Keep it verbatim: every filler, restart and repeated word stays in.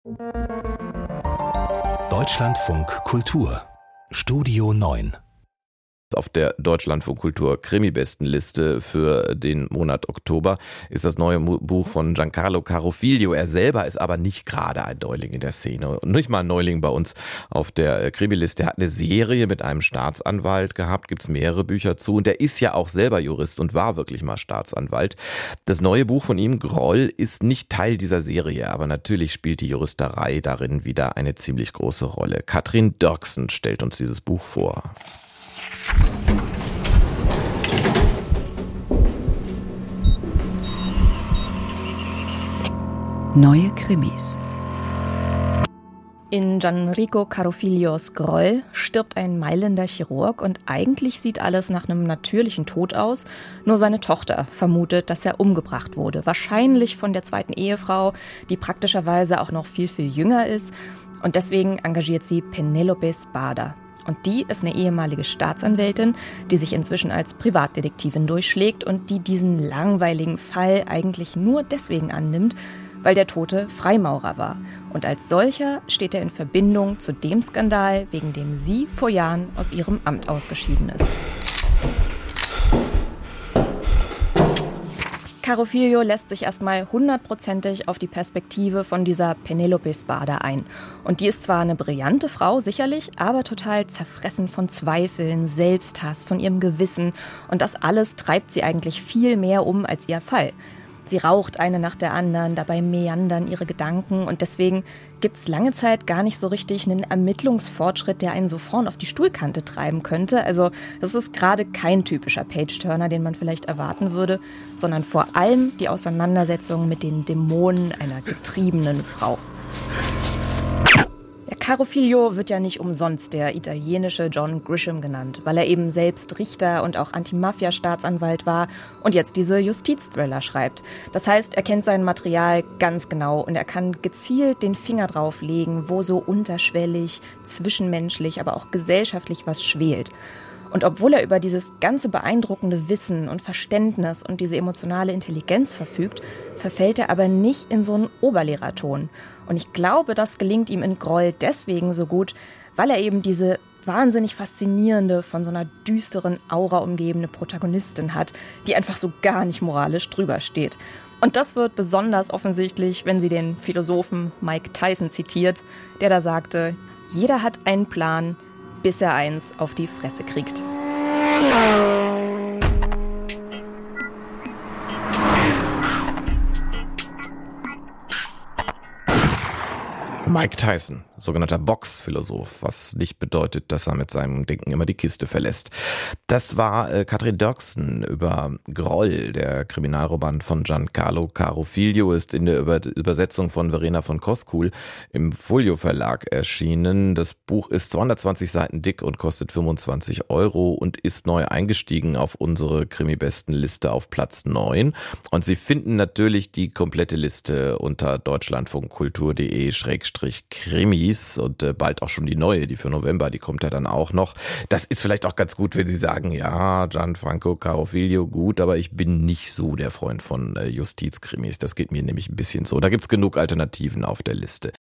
Deutschlandfunk Kultur Studio neun. Auf der Deutschlandfunk Kultur Krimi-Bestenliste für den Monat Oktober ist das neue Buch von Giancarlo Carofiglio. Er selber ist aber nicht gerade ein Neuling in der Szene und nicht mal ein Neuling bei uns auf der Krimi-Liste. Er hat eine Serie mit einem Staatsanwalt gehabt, gibt es mehrere Bücher zu, und er ist ja auch selber Jurist und war wirklich mal Staatsanwalt. Das neue Buch von ihm, Groll, ist nicht Teil dieser Serie, aber natürlich spielt die Juristerei darin wieder eine ziemlich große Rolle. Katrin Dörksen stellt uns dieses Buch vor. Neue Krimis. In Gianrico Carofiglios Groll stirbt ein meilender Chirurg und eigentlich sieht alles nach einem natürlichen Tod aus. Nur seine Tochter vermutet, dass er umgebracht wurde. Wahrscheinlich von der zweiten Ehefrau, die praktischerweise auch noch viel, viel jünger ist. Und deswegen engagiert sie Penelope Spada. Und die ist eine ehemalige Staatsanwältin, die sich inzwischen als Privatdetektivin durchschlägt und die diesen langweiligen Fall eigentlich nur deswegen annimmt, weil der Tote Freimaurer war. Und als solcher steht er in Verbindung zu dem Skandal, wegen dem sie vor Jahren aus ihrem Amt ausgeschieden ist. Carofiglio lässt sich erstmal hundertprozentig auf die Perspektive von dieser Penelope Spada ein. Und die ist zwar eine brillante Frau, sicherlich, aber total zerfressen von Zweifeln, Selbsthass, von ihrem Gewissen. Und das alles treibt sie eigentlich viel mehr um als ihr Fall. Sie raucht eine nach der anderen, dabei meandern ihre Gedanken, und deswegen gibt's lange Zeit gar nicht so richtig einen Ermittlungsfortschritt, der einen so vorn auf die Stuhlkante treiben könnte. Also das ist gerade kein typischer Page-Turner, den man vielleicht erwarten würde, sondern vor allem die Auseinandersetzung mit den Dämonen einer getriebenen Frau. Carofiglio wird ja nicht umsonst der italienische John Grisham genannt, weil er eben selbst Richter und auch Anti-Mafia-Staatsanwalt war und jetzt diese Justizthriller schreibt. Das heißt, er kennt sein Material ganz genau und er kann gezielt den Finger drauf legen, wo so unterschwellig, zwischenmenschlich, aber auch gesellschaftlich was schwelt. Und obwohl er über dieses ganze beeindruckende Wissen und Verständnis und diese emotionale Intelligenz verfügt, verfällt er aber nicht in so einen Oberlehrerton. Und ich glaube, das gelingt ihm in Groll deswegen so gut, weil er eben diese wahnsinnig faszinierende, von so einer düsteren Aura umgebene Protagonistin hat, die einfach so gar nicht moralisch drüber steht. Und das wird besonders offensichtlich, wenn sie den Philosophen Mike Tyson zitiert, der da sagte: Jeder hat einen Plan, bis er eins auf die Fresse kriegt. Mike Tyson, sogenannter Boxphilosoph, was nicht bedeutet, dass er mit seinem Denken immer die Kiste verlässt. Das war äh, Katrin Dörksen über Groll. Der Kriminalroman von Giancarlo Carofiglio ist in der Über- Übersetzung von Verena von Koskul im Folio Verlag erschienen. Das Buch ist zweihundertzwanzig Seiten dick und kostet fünfundzwanzig Euro und ist neu eingestiegen auf unsere Krimi-Bestenliste auf Platz neun. Und Sie finden natürlich die komplette Liste unter deutschlandfunkkultur.de schrägstrich Krimis und äh, bald auch schon die neue, die für November, die kommt ja dann auch noch. Das ist vielleicht auch ganz gut, wenn Sie sagen, ja, Gianfranco Carofiglio, gut, aber ich bin nicht so der Freund von äh, Justizkrimis. Das geht mir nämlich ein bisschen so. Da gibt's genug Alternativen auf der Liste.